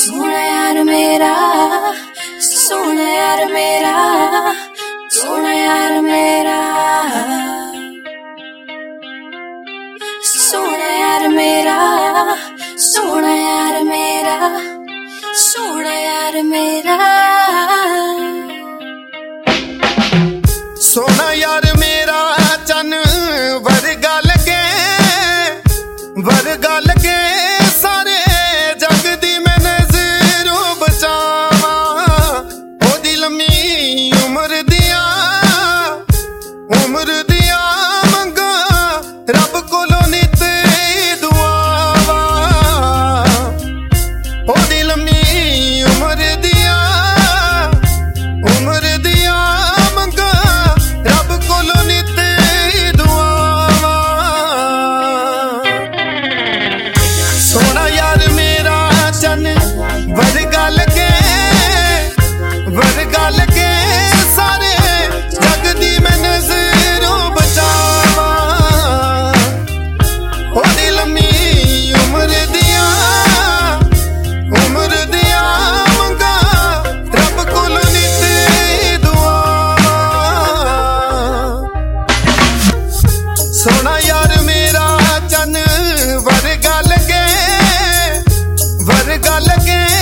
सोना यार मेरा, सोना यार मेरा, सोना यार मेरा, सोना यार मेरा, सोना यार मेरा, सोना यार मेरा। सोना यार मेरा चन वर्गा लगे, वर्गा लगे सारे जग दी मैं नज़रों बचावा। ओदी लम्मी उम्र दिया मंगा रब कोलों नित दुआवा। ओदी लम्मी उम्र दिया मंगा रब कोलों नित दुआवा। सोना यार मेरा चन वर्गा लगे, वर्गा लगे सारे जग दी मैं नज़रों बचावा। ओदी लम्मी उम्र दिया मंगा रब कोलों नित दुआवा। सोना यार मेरा चन वर्गा लगे, वर्गा लगे